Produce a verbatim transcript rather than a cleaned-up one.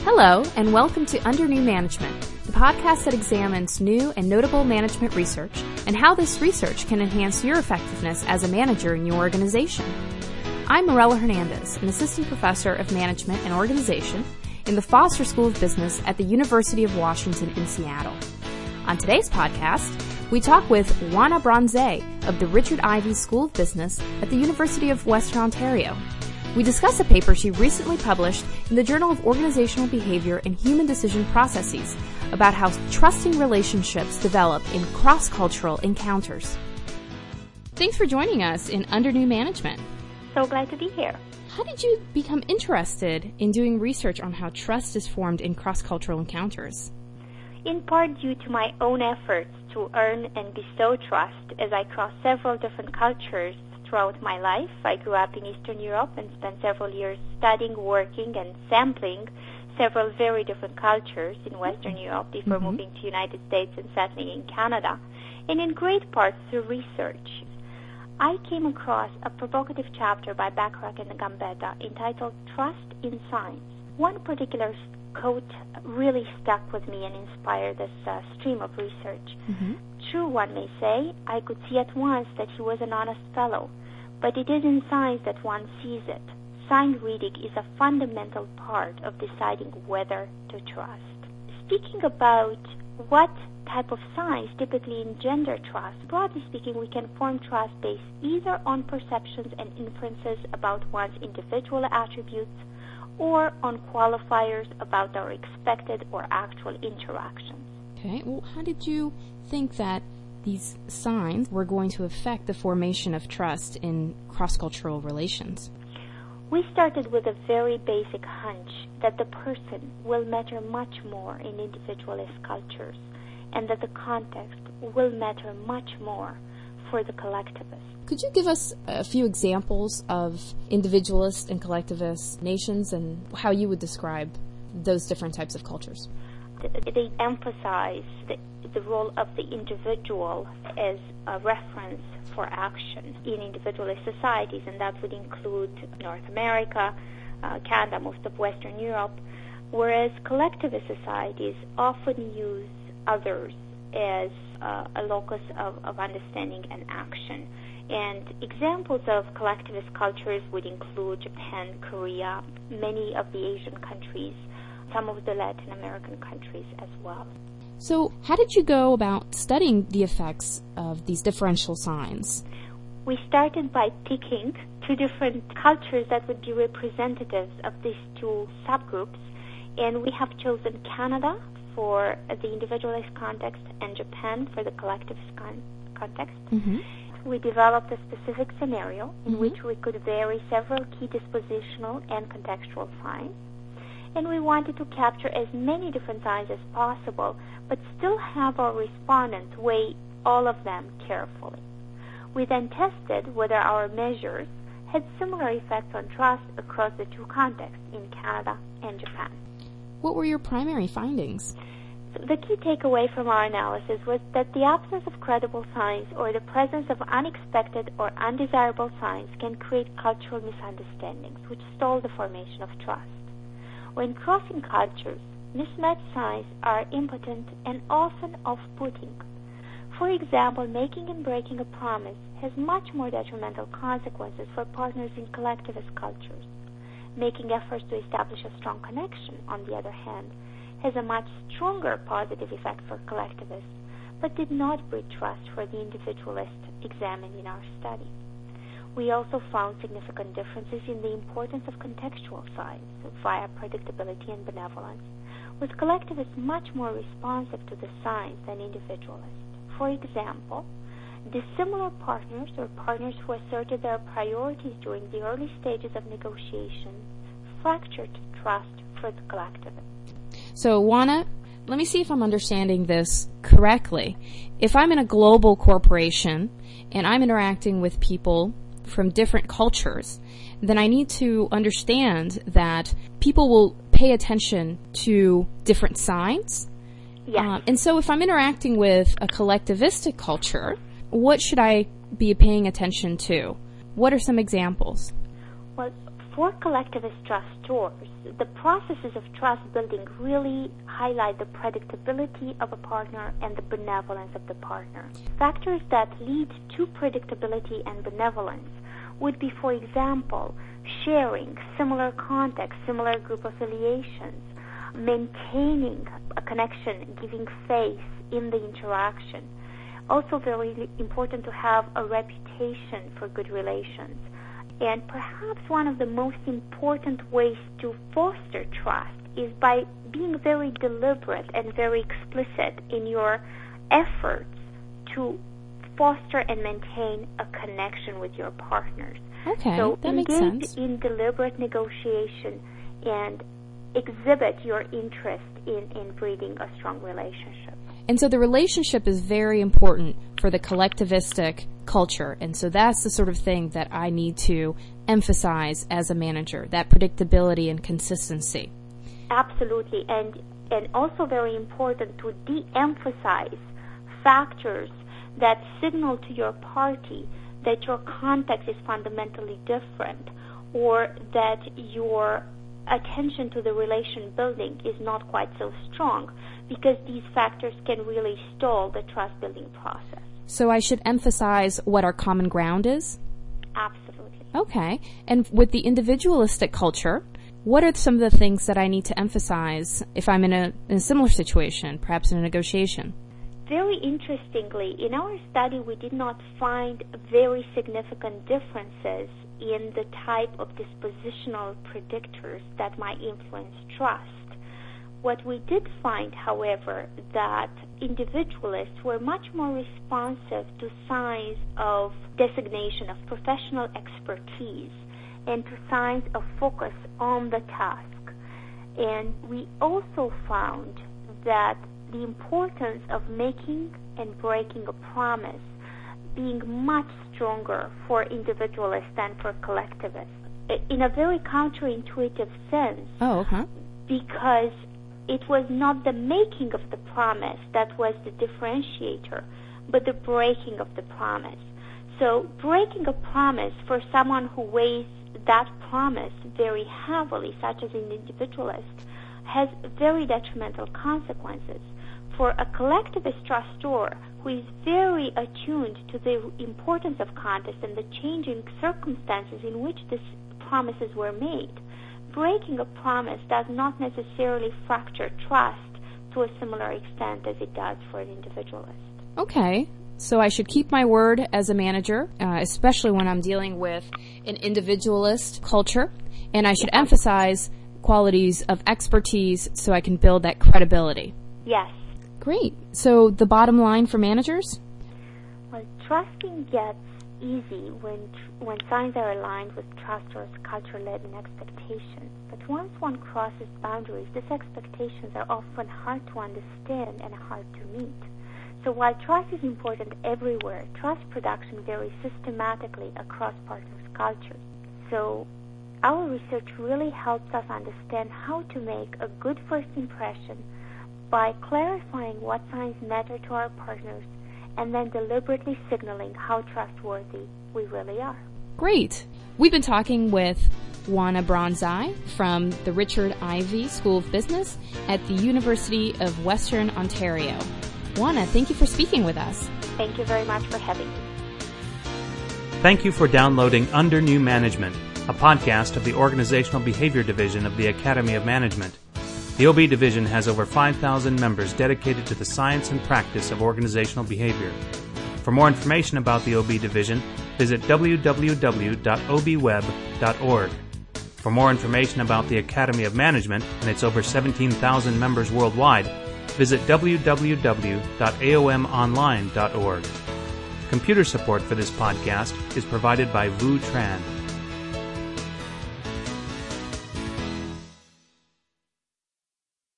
Hello, and welcome to Under New Management, the podcast that examines new and notable management research and how this research can enhance your effectiveness as a manager in your organization. I'm Morella Hernandez, an assistant professor of management and organization in the Foster School of Business at the University of Washington in Seattle. On today's podcast, we talk with Juana Bronze of the Richard Ivey School of Business at the University of Western Ontario. We discuss a paper she recently published in the Journal of Organizational Behavior and Human Decision Processes about how trusting relationships develop in cross-cultural encounters. Thanks for joining us in Under New Management. So glad to be here. How did you become interested in doing research on how trust is formed in cross-cultural encounters? In part due to my own efforts to earn and bestow trust as I crossed several different cultures throughout my life. I grew up in Eastern Europe and spent several years studying, working, and sampling several very different cultures in Western Europe before mm-hmm. moving to the United States and settling in Canada. And in great part through research, I came across a provocative chapter by Bacharach and Gambetta entitled Trust in Science. One particular quote really stuck with me and inspired this uh, stream of research. Mm-hmm. True, one may say, I could see at once that he was an honest fellow, but it is in science that one sees it. Sign reading is a fundamental part of deciding whether to trust. Speaking about what type of signs typically engender trust, broadly speaking, we can form trust based either on perceptions and inferences about one's individual attributes or on qualifiers about our expected or actual interactions. Okay, well, how did you think that these signs were going to affect the formation of trust in cross-cultural relations? We started with a very basic hunch that the person will matter much more in individualist cultures and that the context will matter much more for the collectivist. Could you give us a few examples of individualist and collectivist nations and how you would describe those different types of cultures? They emphasize the, the role of the individual as a reference for action in individualist societies, and that would include North America, uh, Canada, most of Western Europe, whereas collectivist societies often use others as uh, a locus of, of understanding and action. And examples of collectivist cultures would include Japan, Korea, many of the Asian countries, some of the Latin American countries as well. So how did you go about studying the effects of these differential signs? We started by picking two different cultures that would be representatives of these two subgroups, and we have chosen Canada for the individualist context and Japan for the collectivist con- context. Mm-hmm. We developed a specific scenario in mm-hmm. which we could vary several key dispositional and contextual signs. And we wanted to capture as many different signs as possible, but still have our respondents weigh all of them carefully. We then tested whether our measures had similar effects on trust across the two contexts in Canada and Japan. What were your primary findings? So the key takeaway from our analysis was that the absence of credible signs or the presence of unexpected or undesirable signs can create cultural misunderstandings, which stall the formation of trust. When crossing cultures, mismatched signs are impotent and often off-putting. For example, making and breaking a promise has much more detrimental consequences for partners in collectivist cultures. Making efforts to establish a strong connection, on the other hand, has a much stronger positive effect for collectivists, but did not breed trust for the individualist examined in our study. We also found significant differences in the importance of contextual signs via predictability and benevolence, with collectivists much more responsive to the signs than individualists. For example, dissimilar partners or partners who asserted their priorities during the early stages of negotiations fractured trust for the collectivists. So, Juana, let me see if I'm understanding this correctly. If I'm in a global corporation and I'm interacting with people from different cultures, then I need to understand that people will pay attention to different signs. Yes. Um, and so if I'm interacting with a collectivistic culture, what should I be paying attention to? What are some examples? Well, for collectivist trustors, the processes of trust building really highlight the predictability of a partner and the benevolence of the partner. Factors that lead to predictability and benevolence would be, for example, sharing similar context, similar group affiliations, maintaining a connection, giving face in the interaction. Also very important to have a reputation for good relations. And perhaps one of the most important ways to foster trust is by being very deliberate and very explicit in your efforts to foster and maintain a connection with your partners. Okay, so that makes sense. So engage in deliberate negotiation and exhibit your interest in, in breeding a strong relationship. And so the relationship is very important for the collectivistic culture. And so that's the sort of thing that I need to emphasize as a manager, that predictability and consistency. Absolutely. And, and also very important to de-emphasize factors that signal to your party that your context is fundamentally different, or that your attention to the relation building is not quite so strong, because these factors can really stall the trust building process. So I should emphasize what our common ground is? Absolutely. Okay. And with the individualistic culture, what are some of the things that I need to emphasize if I'm in a, in a similar situation, perhaps in a negotiation? Very interestingly, in our study, we did not find very significant differences in the type of dispositional predictors that might influence trust. What we did find, however, that individualists were much more responsive to signs of designation of professional expertise and to signs of focus on the task. And we also found that the importance of making and breaking a promise being much stronger for individualists than for collectivists, in a very counterintuitive sense. Oh, okay. Because it was not the making of the promise that was the differentiator, but the breaking of the promise. So breaking a promise for someone who weighs that promise very heavily, such as an individualist, has very detrimental consequences. For a collectivist trustor who is very attuned to the importance of context and the changing circumstances in which these promises were made, breaking a promise does not necessarily fracture trust to a similar extent as it does for an individualist. Okay. So I should keep my word as a manager, uh, especially when I'm dealing with an individualist culture, and I should yeah. emphasize qualities of expertise so I can build that credibility. Yes. Great. So the bottom line for managers? Well, trusting gets easy when when signs are aligned with trustors, culture-led, and expectations. But once one crosses boundaries, these expectations are often hard to understand and hard to meet. So while trust is important everywhere, trust production varies systematically across partners' cultures. So our research really helps us understand how to make a good first impression by clarifying what signs matter to our partners and then deliberately signaling how trustworthy we really are. Great. We've been talking with Juana Bronzai from the Richard Ivey School of Business at the University of Western Ontario. Juana, thank you for speaking with us. Thank you very much for having me. Thank you for downloading Under New Management, a podcast of the Organizational Behavior Division of the Academy of Management. The O B Division has over five thousand members dedicated to the science and practice of organizational behavior. For more information about the O B Division, visit w w w dot o b web dot org. For more information about the Academy of Management and its over seventeen thousand members worldwide, visit w w w dot a o m online dot org. Computer support for this podcast is provided by Vu Tran.